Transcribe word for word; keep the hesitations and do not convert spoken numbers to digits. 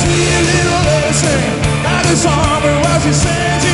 sweet little lady sang, like a song while she sings